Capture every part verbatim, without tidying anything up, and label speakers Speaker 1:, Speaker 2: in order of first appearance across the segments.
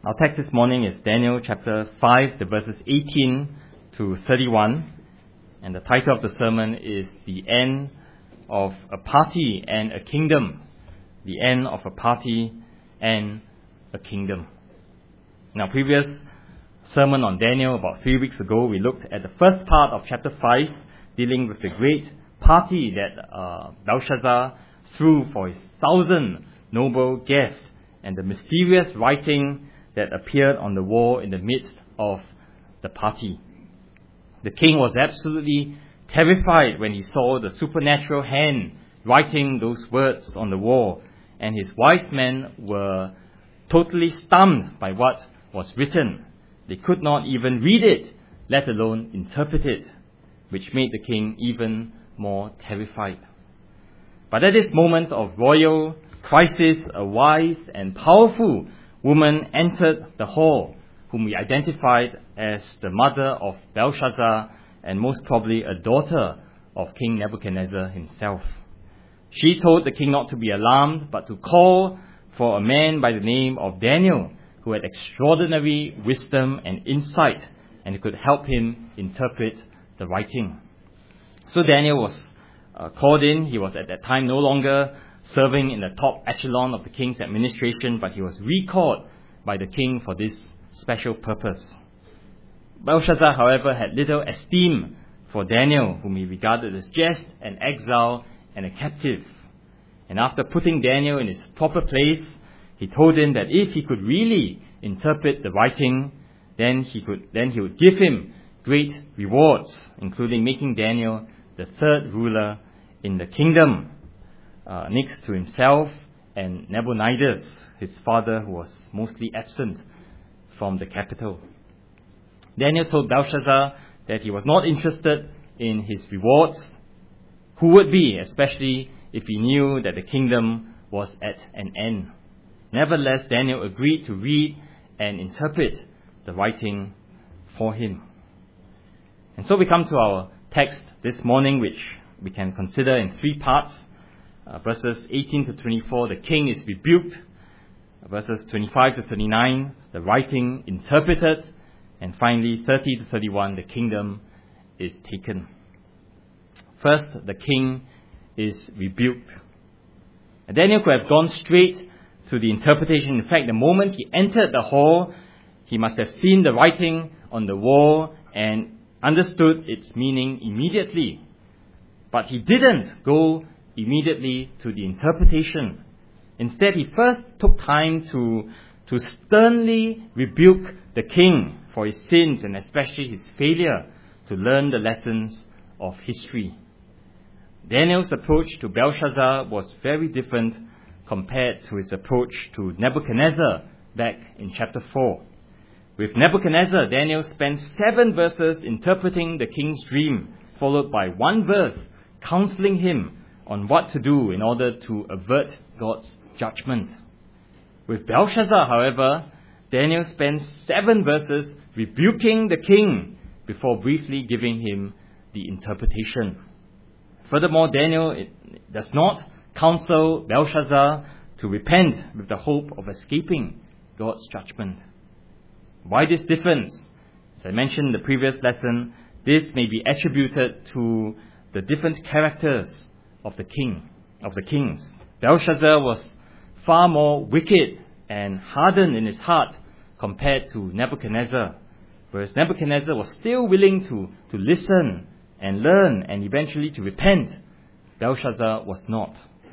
Speaker 1: Our text this morning is Daniel chapter five, the verses eighteen to thirty-one. And the title of the sermon is The End of a Party and a Kingdom. The End of a Party and a Kingdom. In our previous sermon on Daniel about three weeks ago, we looked at the first part of chapter five, dealing with the great party that uh, Belshazzar threw for his thousand noble guests and the mysterious writing that appeared on the wall in the midst of the party. The king was absolutely terrified when he saw the supernatural hand writing those words on the wall, and his wise men were totally stunned by what was written. They could not even read it, let alone interpret it, which made the king even more terrified. But at this moment of royal crisis, a wise and powerful woman entered the hall, whom we identified as the mother of Belshazzar and most probably a daughter of King Nebuchadnezzar himself. She told the king not to be alarmed, but to call for a man by the name of Daniel, who had extraordinary wisdom and insight, and who could help him interpret the writing. So Daniel was uh, called in. He was at that time no longer serving in the top echelon of the king's administration, but he was recalled by the king for this special purpose. Belshazzar, however, had little esteem for Daniel, whom he regarded as just an exile and a captive. And after putting Daniel in his proper place, he told him that if he could really interpret the writing, then he could then he would give him great rewards, including making Daniel the third ruler in the kingdom, uh, next to himself and Nabonidus, his father, who was mostly absent from the capital. Daniel told Belshazzar that he was not interested in his rewards. Who would be, especially if he knew that the kingdom was at an end? Nevertheless, Daniel agreed to read and interpret the writing for him. And so we come to our text this morning, which we can consider in three parts. Uh, verses eighteen to twenty-four, the king is rebuked. Verses twenty-five to thirty-nine, the writing interpreted. And finally, thirty to thirty-one, the kingdom is taken. First, the king is rebuked. Daniel could have gone straight to the interpretation. In fact, the moment he entered the hall, he must have seen the writing on the wall and understood its meaning immediately. But he didn't go immediately to the interpretation. Instead, he first took time to, to sternly rebuke the king for his sins and especially his failure to learn the lessons of history. Daniel's approach to Belshazzar was very different compared to his approach to Nebuchadnezzar back in chapter four. With Nebuchadnezzar, Daniel spent seven verses interpreting the king's dream, followed by one verse counseling him on what to do in order to avert God's judgment. With Belshazzar, however, Daniel spends seven verses rebuking the king before briefly giving him the interpretation. Furthermore, Daniel does not counsel Belshazzar to repent with the hope of escaping God's judgment. Why this difference? As I mentioned in the previous lesson, this may be attributed to the different characters of the king, of the kings. Belshazzar was far more wicked and hardened in his heart compared to Nebuchadnezzar, whereas Nebuchadnezzar was still willing to, to listen and learn and eventually to repent. Belshazzar was not.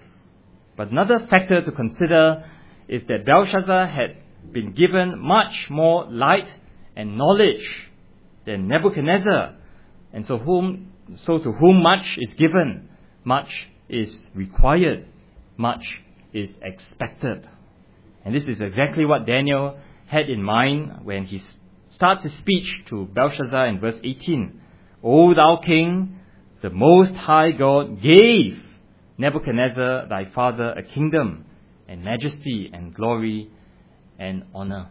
Speaker 1: But another factor to consider is that Belshazzar had been given much more light and knowledge than Nebuchadnezzar, and so whom so to whom much is given, much is required, much is expected. And this is exactly what Daniel had in mind when he starts his speech to Belshazzar in verse eighteen. O thou king, the most high God gave Nebuchadnezzar thy father a kingdom and majesty and glory and honor.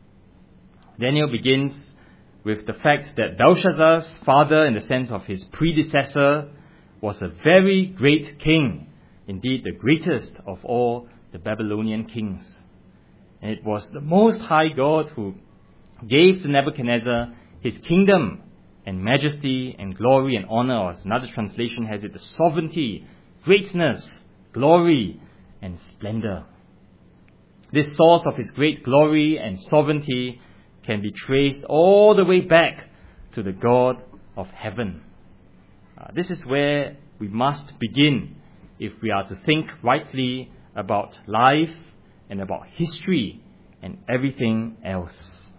Speaker 1: Daniel begins with the fact that Belshazzar's father, in the sense of his predecessor, was a very great king, indeed the greatest of all the Babylonian kings. And it was the Most High God who gave to Nebuchadnezzar his kingdom and majesty and glory and honor, or as another translation has it, the sovereignty, greatness, glory, and splendor. This source of his great glory and sovereignty can be traced all the way back to the God of heaven. Uh, this is where we must begin if we are to think rightly about life and about history and everything else.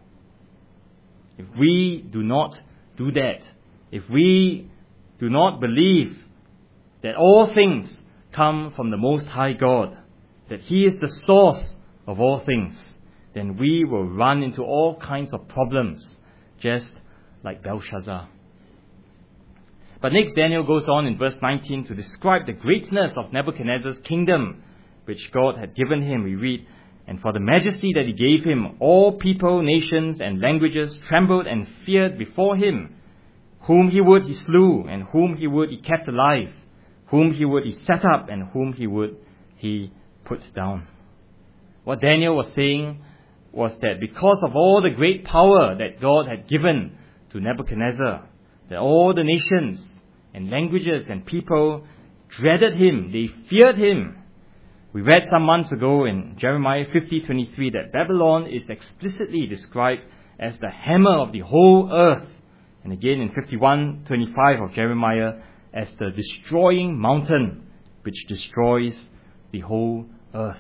Speaker 1: If we do not do that, if we do not believe that all things come from the Most High God, that He is the source of all things, then we will run into all kinds of problems, just like Belshazzar. But next, Daniel goes on in verse nineteen to describe the greatness of Nebuchadnezzar's kingdom, which God had given him. We read, "And for the majesty that He gave him, all people, nations, and languages trembled and feared before him. Whom He would, He slew, and whom He would, He kept alive. Whom He would, He set up, and whom He would, He put down." What Daniel was saying was that because of all the great power that God had given to Nebuchadnezzar, that all the nations and languages and people dreaded him, they feared him. We read some months ago in Jeremiah fifty twenty-three that Babylon is explicitly described as the hammer of the whole earth. And again in fifty-one twenty-five of Jeremiah as the destroying mountain which destroys the whole earth.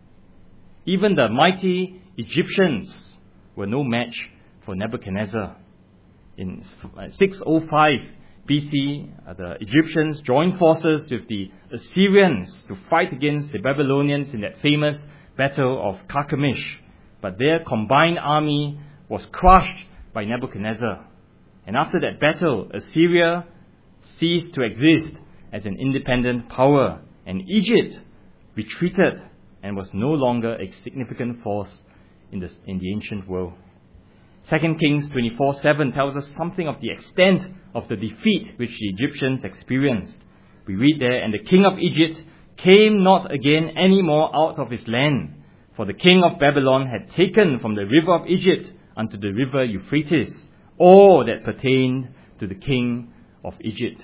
Speaker 1: Even the mighty Egyptians were no match for Nebuchadnezzar. In six oh five B C, the Egyptians joined forces with the Assyrians to fight against the Babylonians in that famous battle of Carchemish. But their combined army was crushed by Nebuchadnezzar. And after that battle, Assyria ceased to exist as an independent power, and Egypt retreated and was no longer a significant force in the, in the ancient world. Second Kings twenty-four seven tells us something of the extent of the defeat which the Egyptians experienced. We read there, "And the king of Egypt came not again any more out of his land, for the king of Babylon had taken from the river of Egypt unto the river Euphrates all that pertained to the king of Egypt."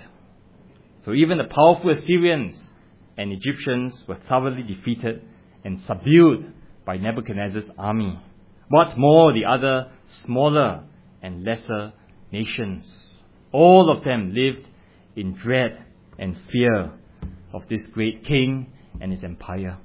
Speaker 1: So even the powerful Assyrians and Egyptians were thoroughly defeated and subdued by Nebuchadnezzar's army. What more the other smaller and lesser nations? All of them lived in dread and fear of this great king and his empire.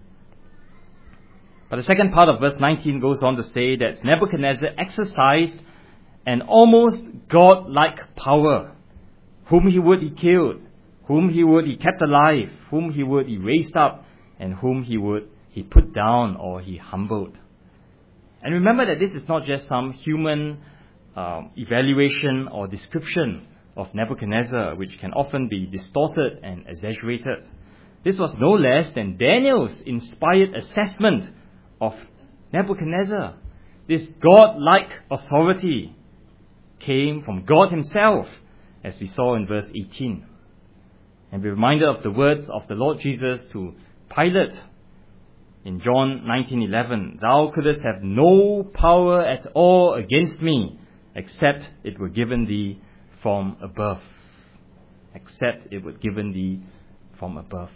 Speaker 1: But the second part of verse nineteen goes on to say that Nebuchadnezzar exercised an almost God-like power. Whom he would, he killed. Whom he would, he kept alive. Whom he would, he raised up. And whom he would, he put down or he humbled. And remember that this is not just some human um, evaluation or description of Nebuchadnezzar, which can often be distorted and exaggerated. This was no less than Daniel's inspired assessment of Nebuchadnezzar. This God-like authority came from God Himself, as we saw in verse eighteen. And be reminded of the words of the Lord Jesus to Pilate in John nineteen eleven, "Thou couldst have no power at all against me, except it were given thee from above." Except it were given thee from above.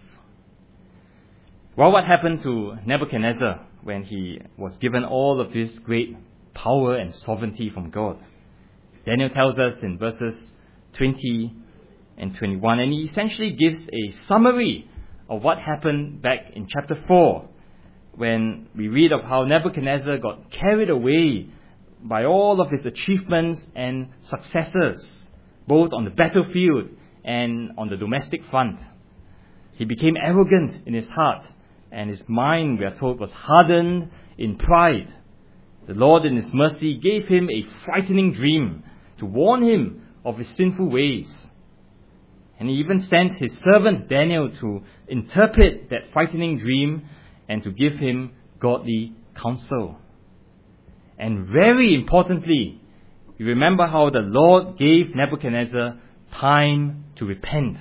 Speaker 1: Well, what happened to Nebuchadnezzar when he was given all of this great power and sovereignty from God? Daniel tells us in verses twenty and twenty-one, and he essentially gives a summary of what happened back in chapter four, when we read of how Nebuchadnezzar got carried away by all of his achievements and successes, both on the battlefield and on the domestic front. He became arrogant in his heart, and his mind, we are told, was hardened in pride. The Lord in His mercy gave him a frightening dream to warn him of his sinful ways. And He even sent His servant Daniel to interpret that frightening dream and to give him godly counsel. And very importantly, you remember how the Lord gave Nebuchadnezzar time to repent.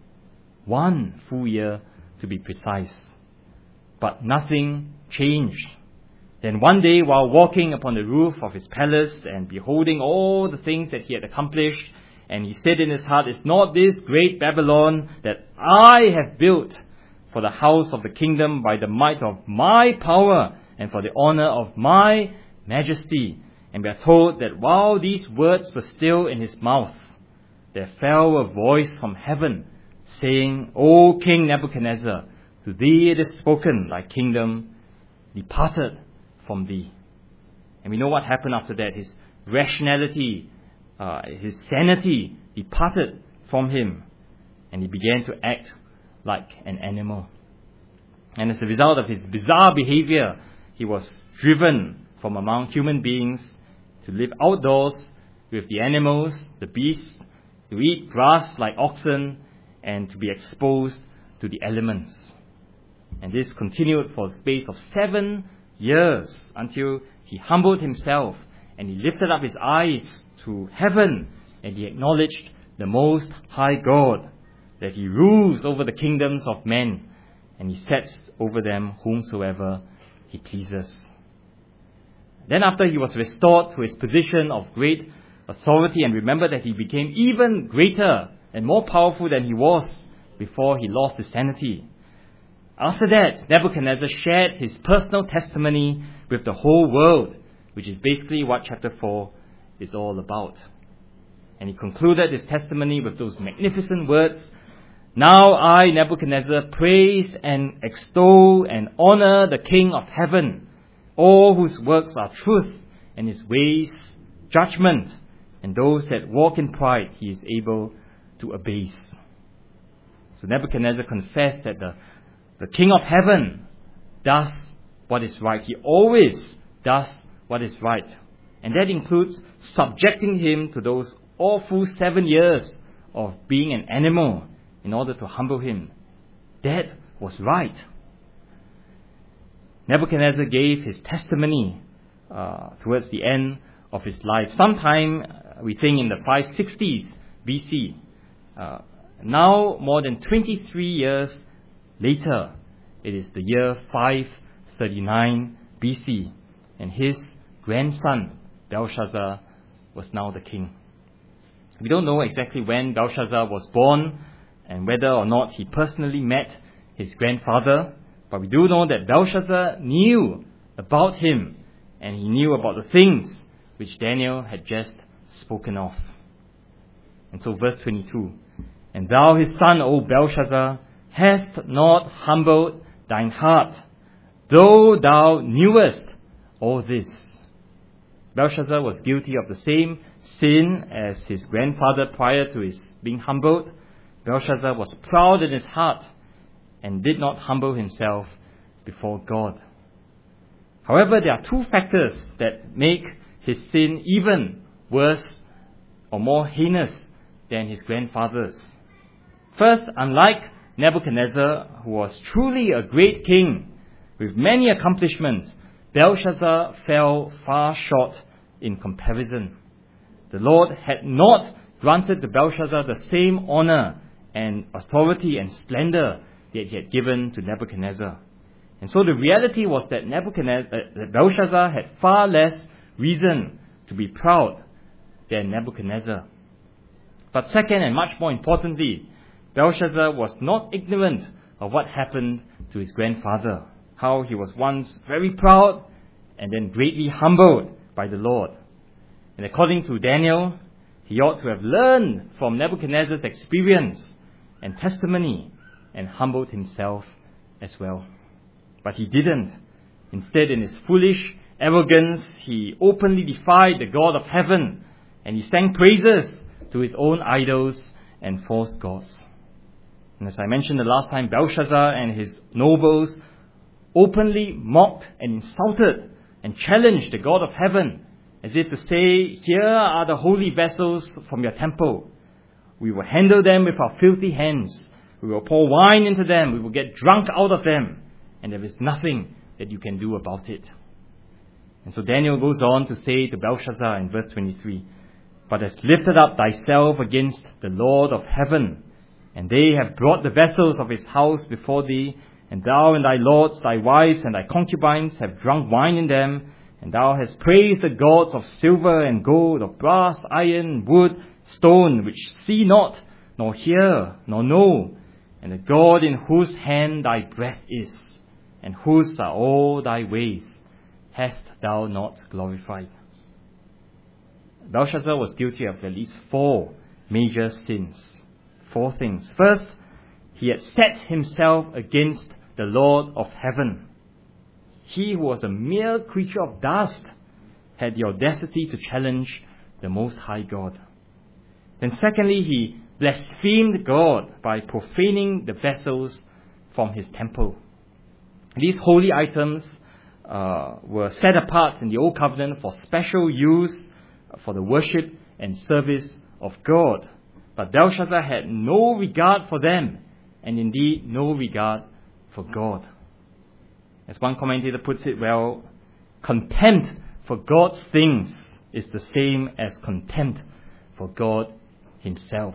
Speaker 1: One full year to be precise. But nothing changed. Then one day, while walking upon the roof of his palace and beholding all the things that he had accomplished, and he said in his heart, "Is not this great Babylon that I have built for the house of the kingdom by the might of my power and for the honor of my majesty?" And we are told that while these words were still in his mouth, there fell a voice from heaven saying, "O King Nebuchadnezzar, to thee it is spoken, thy kingdom departed from thee." And we know what happened after that. His rationality, uh, his sanity departed from him, and he began to act like an animal. And as a result of his bizarre behavior, he was driven from among human beings to live outdoors with the animals, the beasts, to eat grass like oxen, and to be exposed to the elements. And this continued for the space of seven years until he humbled himself and he lifted up his eyes to heaven and he acknowledged the Most High God, that he rules over the kingdoms of men and he sets over them whomsoever he pleases. Then after he was restored to his position of great authority, and remember that he became even greater and more powerful than he was before he lost his sanity. After that, Nebuchadnezzar shared his personal testimony with the whole world, which is basically what chapter four is all about. And he concluded his testimony with those magnificent words, "Now I, Nebuchadnezzar, praise and extol and honor the King of heaven, all whose works are truth and his ways judgment, and those that walk in pride he is able to abase." So Nebuchadnezzar confessed that the, the King of heaven does what is right. He always does what is right. And that includes subjecting him to those awful seven years of being an animal in order to humble him. That was right. Nebuchadnezzar gave his testimony uh, towards the end of his life, sometime uh, we think in the five sixties B C. Uh, now, more than twenty-three years later, it is the year five thirty-nine B C, and his grandson, Belshazzar, was now the king. We don't know exactly when Belshazzar was born and whether or not he personally met his grandfather, but we do know that Belshazzar knew about him, and he knew about the things which Daniel had just spoken of. And so verse twenty-two, "And thou his son, O Belshazzar, hast not humbled thine heart, though thou knewest all this." Belshazzar was guilty of the same sin as his grandfather prior to his being humbled. Belshazzar was proud in his heart and did not humble himself before God. However, there are two factors that make his sin even worse or more heinous than his grandfather's. First, unlike Nebuchadnezzar, who was truly a great king with many accomplishments, Belshazzar fell far short in comparison. The Lord had not granted to Belshazzar the same honor and authority and splendor that he had given to Nebuchadnezzar. And so the reality was that Nebuchadnezzar, uh, that Belshazzar had far less reason to be proud than Nebuchadnezzar. But second, and much more importantly, Belshazzar was not ignorant of what happened to his grandfather, how he was once very proud and then greatly humbled by the Lord. And according to Daniel, he ought to have learned from Nebuchadnezzar's experience and testimony and humbled himself as well. But he didn't. Instead, in his foolish arrogance, he openly defied the God of heaven, and he sang praises to his own idols and false gods. And as I mentioned the last time, Belshazzar and his nobles openly mocked and insulted and challenged the God of heaven, as if to say, "Here are the holy vessels from your temple. We will handle them with our filthy hands. We will pour wine into them. We will get drunk out of them. And there is nothing that you can do about it." And so Daniel goes on to say to Belshazzar in verse twenty-three, "But hast lifted up thyself against the Lord of heaven, and they have brought the vessels of his house before thee, And thou and thy lords, thy wives and thy concubines have drunk wine in them, and thou hast praised the gods of silver and gold, of brass, iron, wood, stone, which see not, nor hear, nor know, and the God in whose hand thy breath is, and whose are all thy ways, hast thou not glorified. Belshazzar was guilty of at least four major sins. Four things. First, he had set himself against the Lord of heaven. He who was a mere creature of dust had the audacity to challenge the Most High God. Then secondly, he blasphemed God by profaning the vessels from his temple. These holy items uh, were set apart in the Old Covenant for special use for the worship and service of God. But Belshazzar had no regard for them, and indeed no regard for God. As one commentator puts it well, contempt for God's things is the same as contempt for God himself.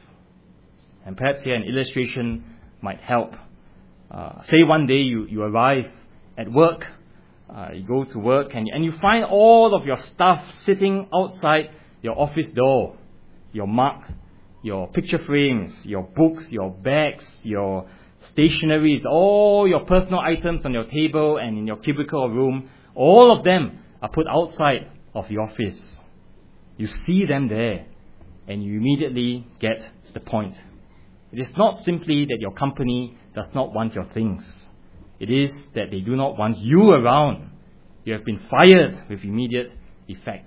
Speaker 1: And perhaps here an illustration might help. Uh, say one day you, you arrive at work, uh, you go to work and, and you find all of your stuff sitting outside your office door. Your mug, your picture frames, your books, your bags, your stationeries, all your personal items on your table and in your cubicle or room, all of them are put outside of the office. You see them there and you immediately get the point. It is not simply that your company does not want your things. It is that they do not want you around. You have been fired with immediate effect.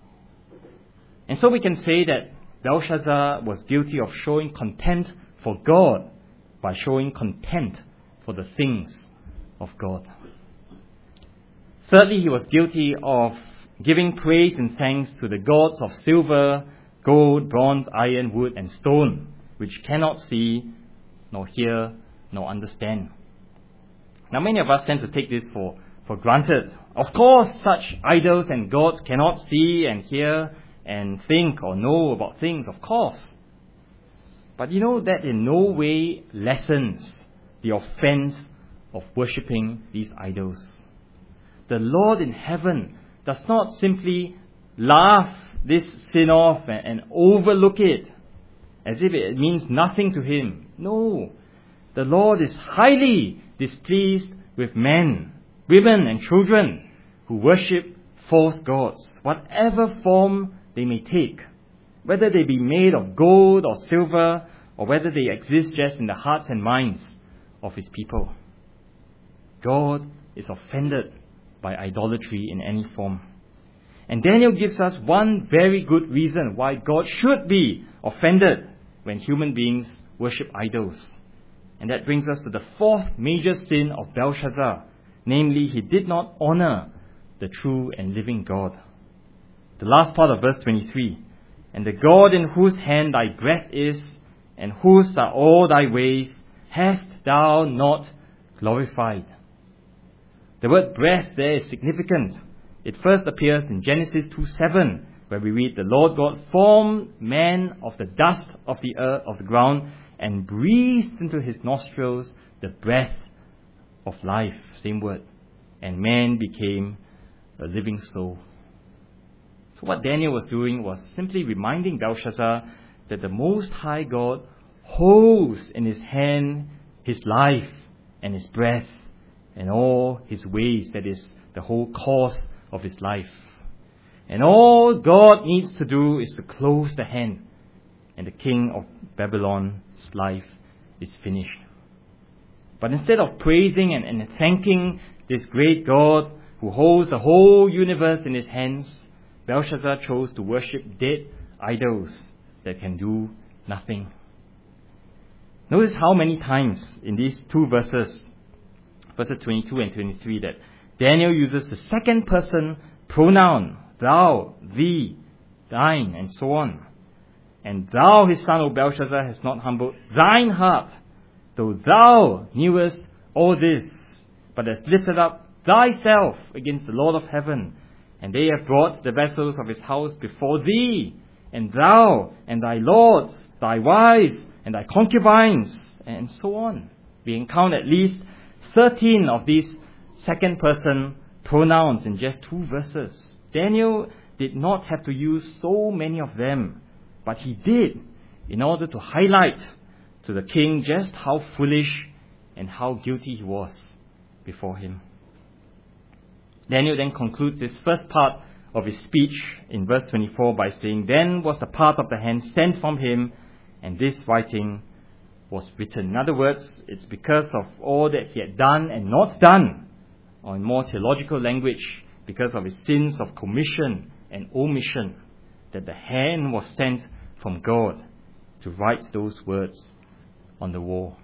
Speaker 1: And so we can say that Belshazzar was guilty of showing contempt for God by showing contempt for the things of God. Thirdly, he was guilty of giving praise and thanks to the gods of silver, gold, bronze, iron, wood, and stone, which cannot see, nor hear, nor understand. Now, many of us tend to take this for, for granted. Of course, such idols and gods cannot see and hear and think or know about things, of course. But you know that in no way lessens the offense of worshipping these idols. The Lord in heaven does not simply laugh this sin off and, and overlook it as if it means nothing to him. No, the Lord is highly displeased with men, women and children who worship false gods, whatever form they may take, whether they be made of gold or silver, or whether they exist just in the hearts and minds of his people. God is offended by idolatry in any form. And Daniel gives us one very good reason why God should be offended when human beings worship idols. And that brings us to the fourth major sin of Belshazzar, namely, he did not honor the true and living God. The last part of verse twenty-three, and the God in whose hand thy breath is, and whose are all thy ways, hast thou not glorified. The word breath there is significant. It first appears in Genesis two seven, where we read, the Lord God formed man of the dust of the earth, of the ground, and breathed into his nostrils the breath of life. Same word. And man became a living soul. So what Daniel was doing was simply reminding Belshazzar that the Most High God holds in his hand his life and his breath and all his ways, that is, the whole course of his life. And all God needs to do is to close the hand, and the king of Babylon's life is finished. But instead of praising and, and thanking this great God who holds the whole universe in his hands, Belshazzar chose to worship dead idols that can do nothing. Notice how many times in these two verses, verses twenty-two and twenty-three, that Daniel uses the second person pronoun, thou, thee, thine, and so on. And thou, his son, O Belshazzar, hast not humbled thine heart, though thou knewest all this, but hast lifted up thyself against the Lord of heaven. And they have brought the vessels of his house before thee, and thou, and thy lords, thy wives, and thy concubines, and so on. We encounter at least thirteen of these second person pronouns in just two verses. Daniel did not have to use so many of them, but he did in order to highlight to the king just how foolish and how guilty he was before him. Daniel then concludes this first part of his speech in verse twenty-four by saying, "Then was the part of the hand sent from him, and this writing was written." In other words, it's because of all that he had done and not done, or in more theological language, because of his sins of commission and omission, that the hand was sent from God to write those words on the wall.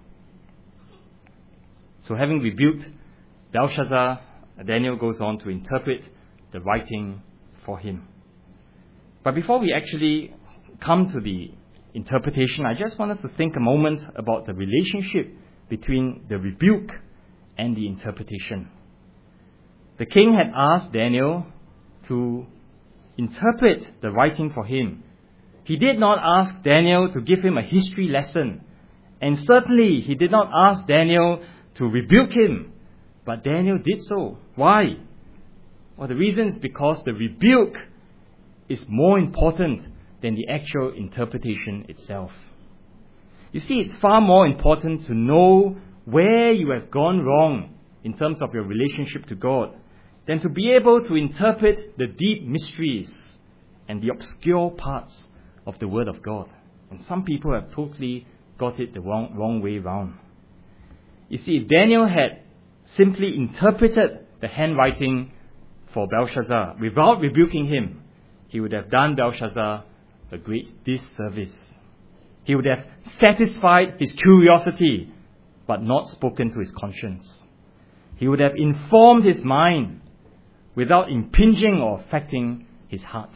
Speaker 1: So having rebuked Belshazzar, Daniel goes on to interpret the writing for him. But before we actually come to the interpretation, I just want us to think a moment about the relationship between the rebuke and the interpretation. The king had asked Daniel to interpret the writing for him. He did not ask Daniel to give him a history lesson, and certainly he did not ask Daniel to rebuke him, but Daniel did so. Why? Well, the reason is because the rebuke is more important than the actual interpretation itself. You see, it's far more important to know where you have gone wrong in terms of your relationship to God than to be able to interpret the deep mysteries and the obscure parts of the Word of God. And some people have totally got it the wrong, wrong way round. You see, if Daniel had simply interpreted the handwriting for Belshazzar without rebuking him, he would have done Belshazzar a great disservice. He would have satisfied his curiosity, but not spoken to his conscience. He would have informed his mind without impinging or affecting his heart.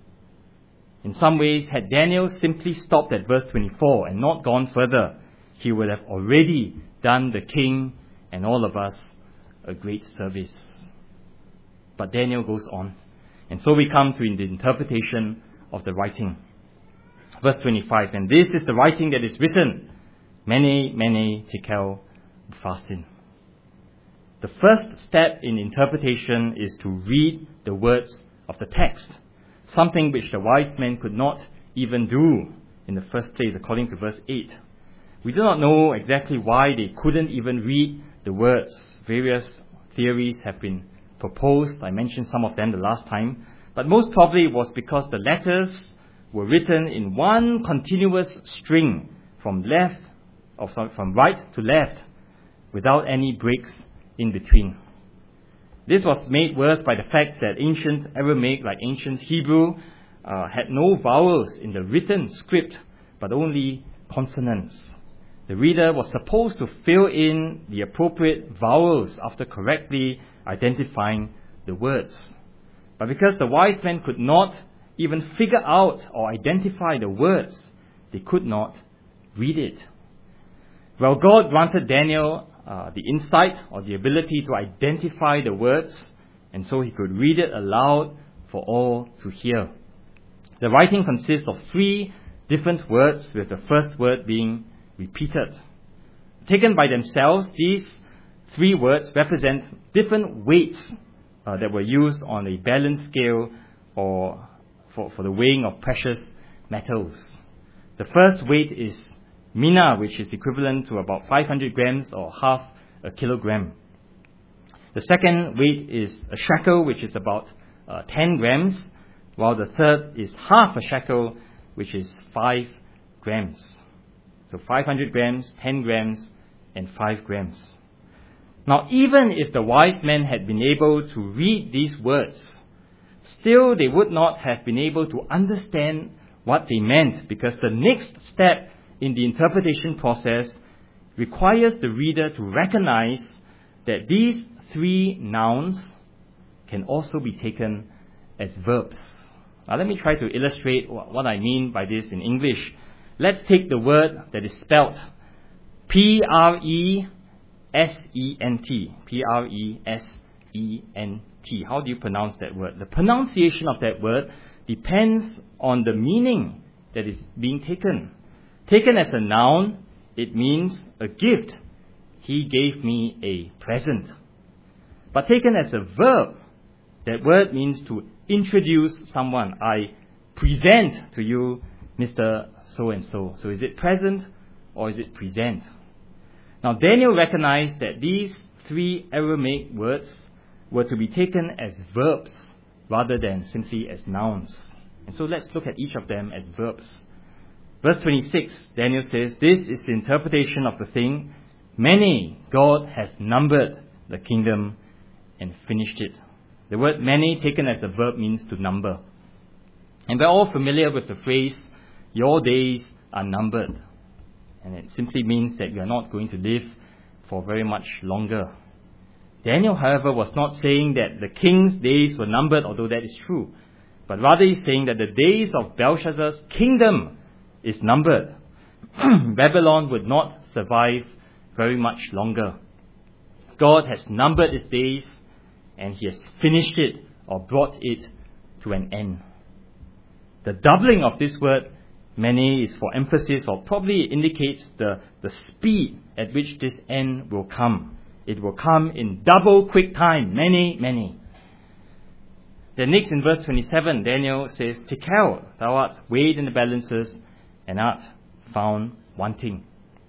Speaker 1: In some ways, had Daniel simply stopped at verse twenty-four and not gone further, he would have already done the king and all of us a great service. But Daniel goes on. And so we come to the interpretation of the writing. Verse twenty-five, "And this is the writing that is written, Mene, Mene, Tekel, Upharsin." The first step in interpretation is to read the words of the text, something which the wise men could not even do in the first place, according to verse eight. We do not know exactly why they couldn't even read the words. Various theories have been proposed. I mentioned some of them the last time. But most probably it was because the letters were written in one continuous string from left, or sorry, from right to left, without any breaks in between. This was made worse by the fact that ancient Aramaic, like ancient Hebrew, uh, had no vowels in the written script, but only consonants. The reader was supposed to fill in the appropriate vowels after correctly identifying the words. But because the wise men could not even figure out or identify the words, they could not read it. Well, God granted Daniel uh, the insight or the ability to identify the words, and so he could read it aloud for all to hear. The writing consists of three different words, with the first word being repeated. Taken by themselves, these three words represent different weights uh, that were used on a balance scale or for, for the weighing of precious metals. The first weight is mina, which is equivalent to about five hundred grams or half a kilogram. The second weight is a shekel, which is about uh, ten grams, while the third is half a shekel, which is five grams. So five hundred grams, ten grams, and five grams. Now, even if the wise men had been able to read these words, still they would not have been able to understand what they meant, because the next step in the interpretation process requires the reader to recognize that these three nouns can also be taken as verbs. Now, let me try to illustrate what I mean by this in English. Let's take the word that is spelled P R E S E N T. P R E S E N T. How do you pronounce that word? The pronunciation of that word depends on the meaning that is being taken. Taken as a noun, it means a gift. he gave me a present. But taken as a verb, that word means to introduce someone. I present to you Mister So-and-so. So is it present or is it present? Now Daniel recognized that these three Aramaic words were to be taken as verbs rather than simply as nouns. And so let's look at each of them as verbs. Verse twenty-six, Daniel says, "This is the interpretation of the thing. Many, God has numbered the kingdom and finished it." The word many taken as a verb means to number. And we're all familiar with the phrase, "Your days are numbered." And it simply means that you are not going to live for very much longer. Daniel, however, was not saying that the king's days were numbered, although that is true. But rather he's saying that the days of Belshazzar's kingdom is numbered. Babylon would not survive very much longer. God has numbered its days, and he has finished it or brought it to an end. The doubling of this word, many, is for emphasis, or probably indicates the, the speed at which this end will come. It will come in double quick time, many, many. Then next in verse twenty-seven, Daniel says, "Tekel, thou art weighed in the balances, and art found wanting."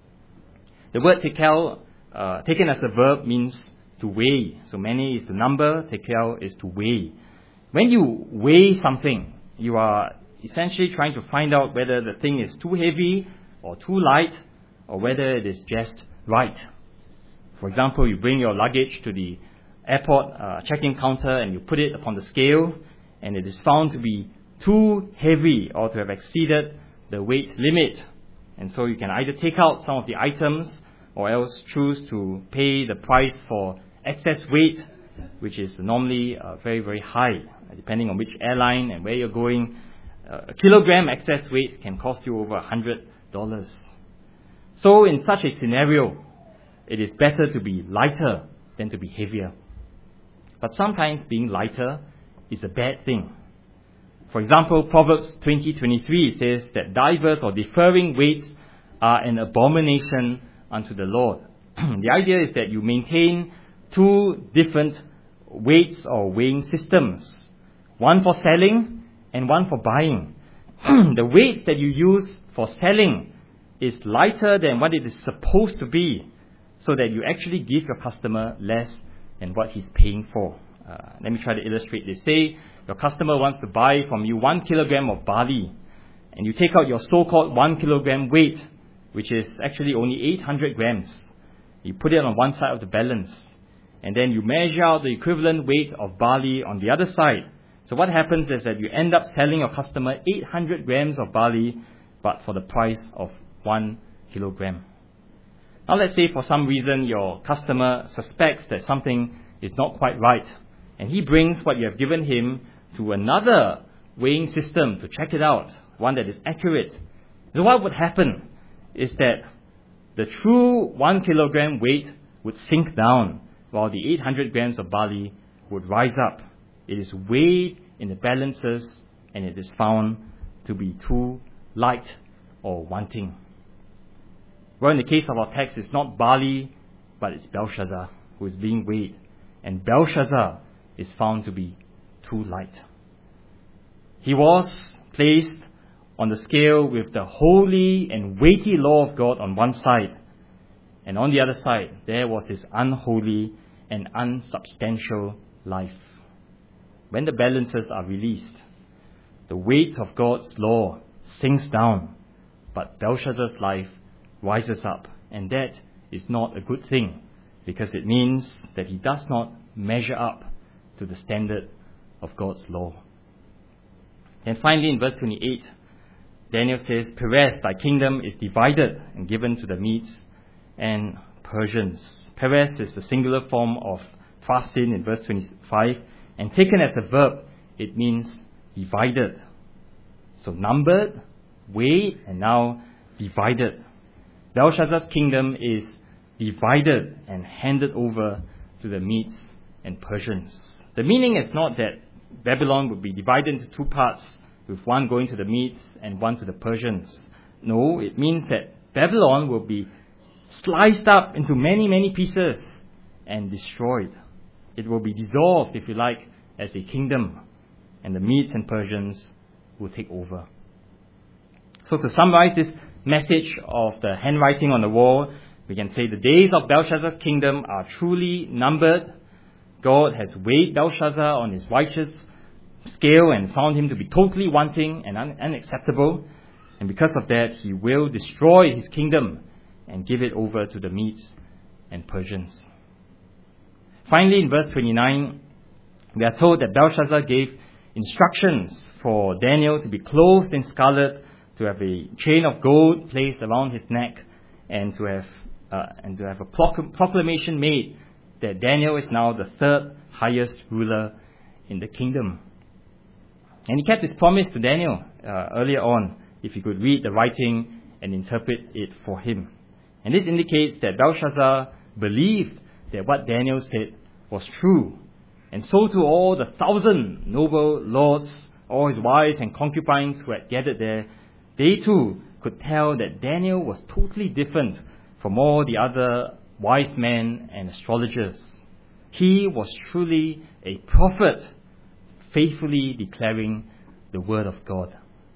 Speaker 1: The word tekel, uh, taken as a verb, means to weigh. So many is the number, tekel is to weigh. When you weigh something, you are essentially trying to find out whether the thing is too heavy or too light, or whether it is just right. For example, you bring your luggage to the airport uh, check-in counter and you put it upon the scale, and it is found to be too heavy or to have exceeded the weight limit. And so you can either take out some of the items or else choose to pay the price for excess weight, which is normally uh, very, very high, depending on which airline and where you're going. Uh, a kilogram excess weight can cost you over one hundred dollars. So in such a scenario, it is better to be lighter than to be heavier. But sometimes being lighter is a bad thing. For example, Proverbs twenty twenty-three says that diverse or differing weights are an abomination unto the Lord. The idea is that you maintain two different weights or weighing systems, one for selling and one for buying. The weights that you use for selling is lighter than what it is supposed to be, so that you actually give your customer less than what he's paying for. Uh, let me try to illustrate this. Say your customer wants to buy from you one kilogram of barley, and you take out your so-called one kilogram weight, which is actually only eight hundred grams. You put it on one side of the balance, and then you measure out the equivalent weight of barley on the other side. So what happens is that you end up selling your customer eight hundred grams of barley, but for the price of one kilogram. Now let's say for some reason your customer suspects that something is not quite right, and he brings what you have given him to another weighing system to check it out, one that is accurate. So what would happen is that the true one kilogram weight would sink down, while the eight hundred grams of barley would rise up. It is weighed in the balances, and it is found to be too light or wanting. Well, in the case of our text, it's not barley, but it's Belshazzar who is being weighed. And Belshazzar is found to be too light. He was placed on the scale with the holy and weighty law of God on one side, and on the other side, there was his unholy and unsubstantial life. When the balances are released, the weight of God's law sinks down, but Belshazzar's life rises up, and that is not a good thing, because it means that he does not measure up to the standard of God's law. And finally, in verse twenty-eight, Daniel says, "Perez, thy kingdom is divided and given to the Medes and Persians." Perez is the singular form of fastin in verse twenty-five, and taken as a verb, it means divided. So numbered, weighed, and now divided. Belshazzar's kingdom is divided and handed over to the Medes and Persians. The meaning is not that Babylon would be divided into two parts, with one going to the Medes and one to the Persians. No, it means that Babylon will be sliced up into many, many pieces and destroyed. It will be dissolved, if you like, as a kingdom, and the Medes and Persians will take over. So to summarize this message of the handwriting on the wall, we can say the days of Belshazzar's kingdom are truly numbered. God has weighed Belshazzar on his righteous scale and found him to be totally wanting and un- unacceptable. And because of that, he will destroy his kingdom and give it over to the Medes and Persians. Finally, in verse twenty-nine, we are told that Belshazzar gave instructions for Daniel to be clothed in scarlet, to have a chain of gold placed around his neck, and to have uh, and to have a proclamation made that Daniel is now the third highest ruler in the kingdom. And he kept his promise to Daniel uh, earlier on, if he could read the writing and interpret it for him. And this indicates that Belshazzar believed that what Daniel said was true. And so too all the thousand noble lords, all his wives and concubines who had gathered there, they too could tell that Daniel was totally different from all the other wise men and astrologers. He was truly a prophet, faithfully declaring the word of God.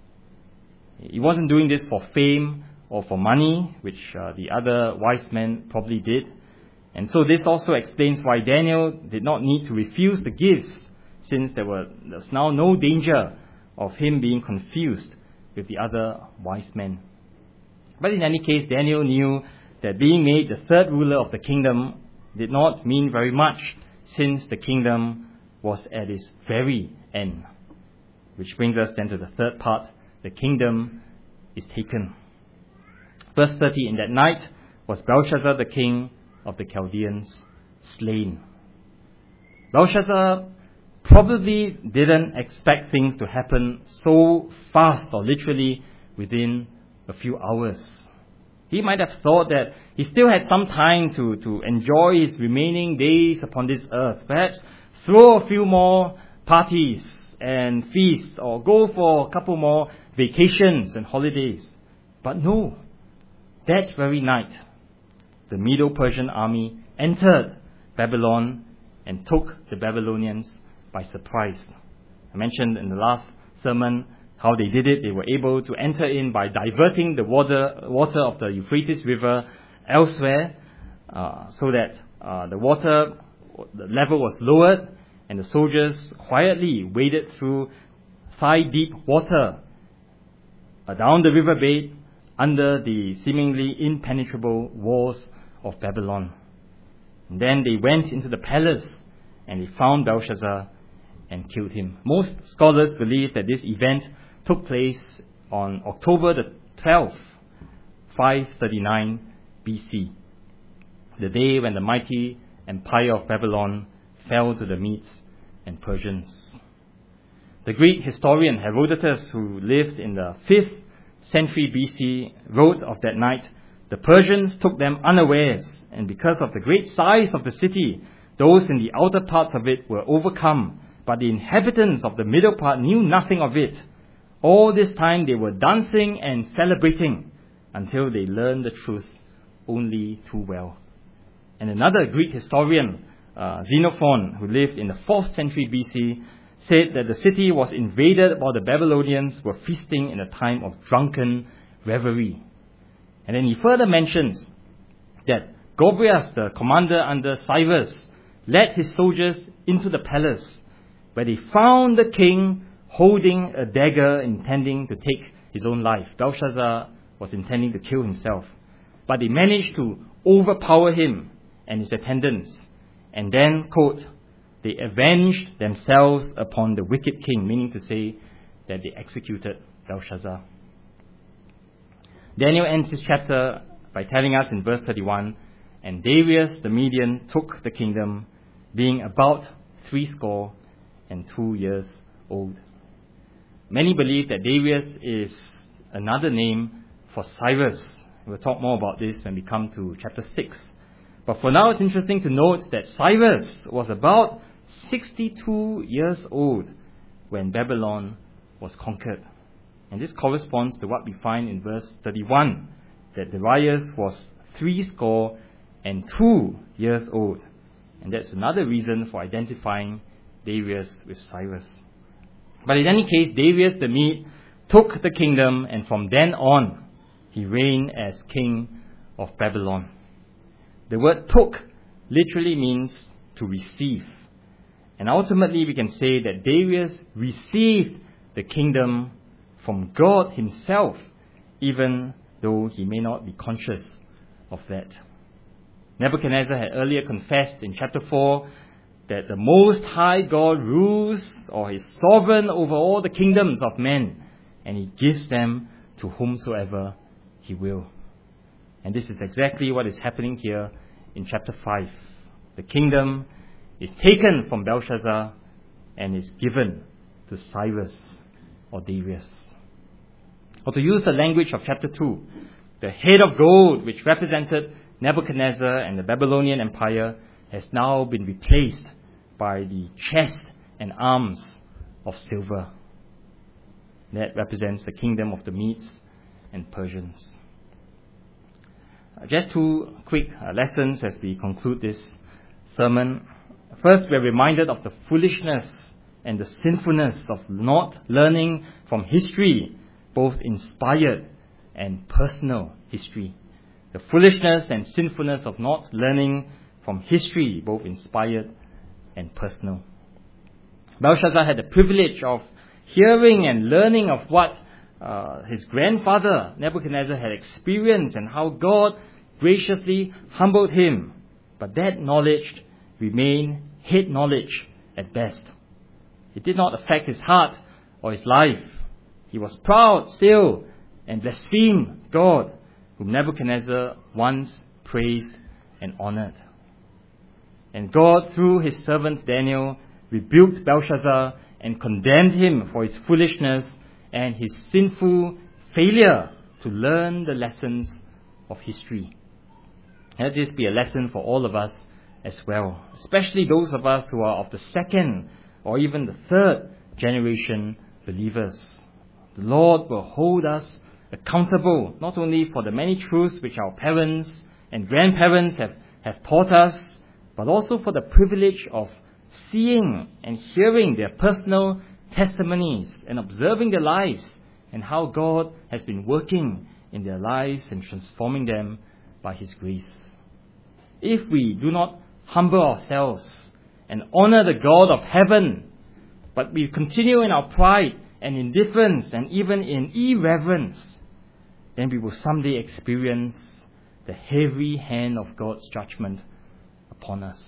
Speaker 1: He wasn't doing this for fame or for money, which uh, the other wise men probably did. And so this also explains why Daniel did not need to refuse the gifts, since there, were, there was now no danger of him being confused with the other wise men. But in any case, Daniel knew that being made the third ruler of the kingdom did not mean very much, since the kingdom was at its very end. Which brings us then to the third part. The kingdom is taken. Verse thirty, in that night was Belshazzar the king of the Chaldeans slain. Belshazzar probably didn't expect things to happen so fast, or literally within a few hours. He might have thought that he still had some time to, to enjoy his remaining days upon this earth. Perhaps throw a few more parties and feasts, or go for a couple more vacations and holidays. But no, that very night, the Medo-Persian army entered Babylon and took the Babylonians by surprise. I mentioned in the last sermon how they did it. They were able to enter in by diverting the water, water of the Euphrates River elsewhere, uh, so that uh, the water the level was lowered, and the soldiers quietly waded through thigh-deep water uh, down the riverbed under the seemingly impenetrable walls of Babylon. And then they went into the palace and they found Belshazzar and killed him. Most scholars believe that this event took place on October the twelfth, five thirty-nine B C, the day when the mighty empire of Babylon fell to the Medes and Persians. The Greek historian Herodotus, who lived in the fifth century B C, wrote of that night, the Persians took them unawares, and because of the great size of the city, those in the outer parts of it were overcome, but the inhabitants of the middle part knew nothing of it. All this time they were dancing and celebrating until they learned the truth only too well. And another Greek historian, uh, Xenophon, who lived in the fourth century B C, said that the city was invaded while the Babylonians were feasting in a time of drunken revelry. And then he further mentions that Gobryas, the commander under Cyrus, led his soldiers into the palace, where they found the king holding a dagger intending to take his own life. Belshazzar was intending to kill himself. But they managed to overpower him and his attendants. And then, quote, they avenged themselves upon the wicked king, meaning to say that they executed Belshazzar. Daniel ends his chapter by telling us in verse thirty-one, and Darius the Median took the kingdom, being about threescore and two years old. Many believe that Darius is another name for Cyrus. We'll talk more about this when we come to chapter six. But for now, it's interesting to note that Cyrus was about sixty-two years old when Babylon was conquered. And this corresponds to what we find in verse thirty-one, that Darius was threescore and two years old. And that's another reason for identifying Darius with Cyrus. But in any case, Darius the Mede took the kingdom, and from then on, he reigned as king of Babylon. The word took literally means to receive. And ultimately, we can say that Darius received the kingdom from God himself, even though he may not be conscious of that. Nebuchadnezzar had earlier confessed in chapter four that the Most High God rules or is sovereign over all the kingdoms of men, and he gives them to whomsoever he will. And this is exactly what is happening here in chapter five. The kingdom is taken from Belshazzar and is given to Cyrus or Darius. Or to use the language of chapter two, the head of gold, which represented Nebuchadnezzar and the Babylonian Empire, has now been replaced by the chest and arms of silver. That represents the kingdom of the Medes and Persians. Uh, just two quick uh, lessons as we conclude this sermon. First, we're reminded of the foolishness and the sinfulness of not learning from history, both inspired and personal history. The foolishness and sinfulness of not learning from history, both inspired and personal. Belshazzar had the privilege of hearing and learning of what uh, his grandfather Nebuchadnezzar had experienced and how God graciously humbled him. But that knowledge remained head knowledge at best. It did not affect his heart or his life. He was proud still and blasphemed God, whom Nebuchadnezzar once praised and honored. And God, through his servant Daniel, rebuked Belshazzar and condemned him for his foolishness and his sinful failure to learn the lessons of history. Let this be a lesson for all of us as well, especially those of us who are of the second or even the third generation believers. The Lord will hold us accountable not only for the many truths which our parents and grandparents have, have taught us, but also for the privilege of seeing and hearing their personal testimonies and observing their lives and how God has been working in their lives and transforming them by His grace. If we do not humble ourselves and honor the God of heaven, but we continue in our pride and indifference and even in irreverence, then we will someday experience the heavy hand of God's judgment upon us.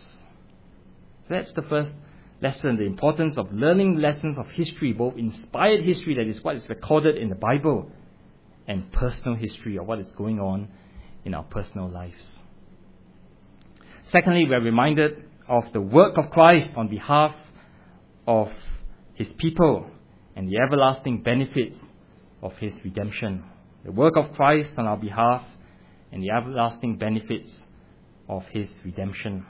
Speaker 1: So that's the first lesson, the importance of learning lessons of history, both inspired history, that is what is recorded in the Bible, and personal history of what is going on in our personal lives. Secondly, we are reminded of the work of Christ on behalf of His people and the everlasting benefits of His redemption. The work of Christ on our behalf and the everlasting benefits of His redemption.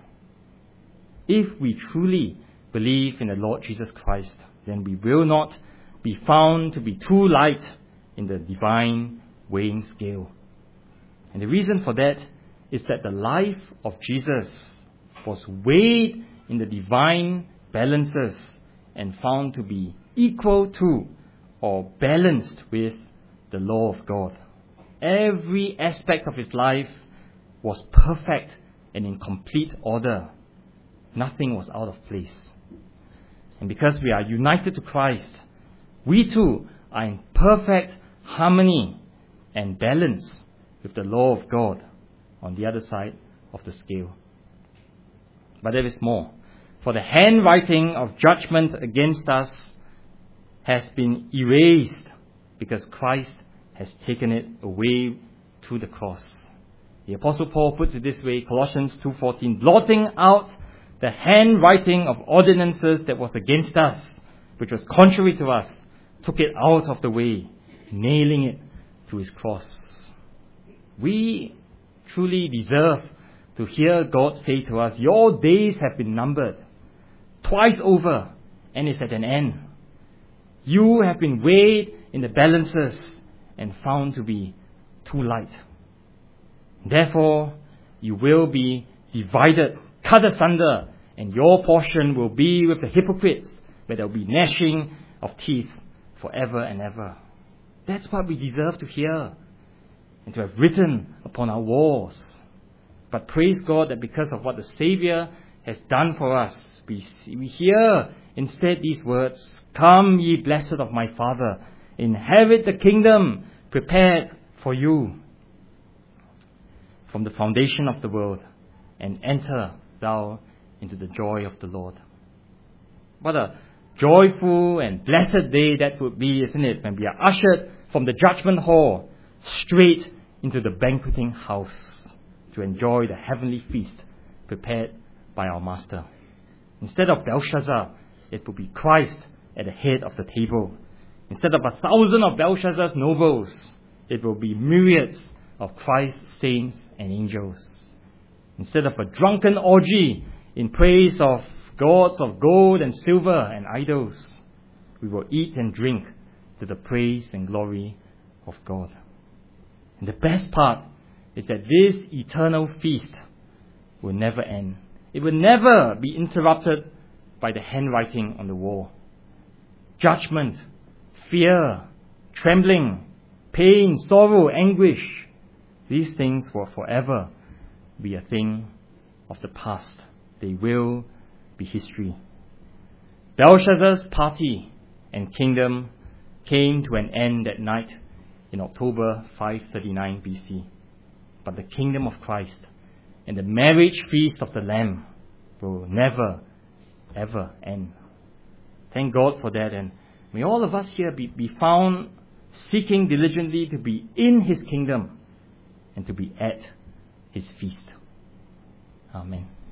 Speaker 1: If we truly believe in the Lord Jesus Christ, then we will not be found to be too light in the divine weighing scale. And the reason for that is that the life of Jesus was weighed in the divine balances and found to be equal to or balanced with the law of God. Every aspect of his life was perfect and in complete order. Nothing was out of place. And because we are united to Christ, we too are in perfect harmony and balance with the law of God on the other side of the scale. But there is more. For the handwriting of judgment against us has been erased because Christ has taken it away to the cross. The Apostle Paul puts it this way, Colossians two fourteen, blotting out the handwriting of ordinances that was against us, which was contrary to us, took it out of the way, nailing it to his cross. We truly deserve to hear God say to us, your days have been numbered twice over and it's at an end. You have been weighed in the balances and found to be too light. Therefore, you will be divided, cut asunder, and your portion will be with the hypocrites, where there will be gnashing of teeth forever and ever. That's what we deserve to hear and to have written upon our walls. But praise God that because of what the Savior has done for us, we, we hear instead these words, "Come, ye blessed of my Father, inherit the kingdom prepared for you from the foundation of the world, and enter thou into the joy of the Lord." What a joyful and blessed day that would be, isn't it, when we are ushered from the judgment hall straight into the banqueting house to enjoy the heavenly feast prepared by our Master. Instead of Belshazzar, it will be Christ at the head of the table. Instead of a thousand of Belshazzar's nobles, it will be myriads of Christ's saints and angels. Instead of a drunken orgy in praise of gods of gold and silver and idols, we will eat and drink to the praise and glory of God. And the best part is that this eternal feast will never end. It will never be interrupted by the handwriting on the wall. Judgment, fear, trembling, pain, sorrow, anguish, these things will forever be a thing of the past. They will be history. Belshazzar's party and kingdom came to an end that night in October five thirty-nine B C. But the kingdom of Christ and the marriage feast of the Lamb will never, ever end. Thank God for that, and may all of us here be, be found seeking diligently to be in His kingdom and to be at His feast. Amen.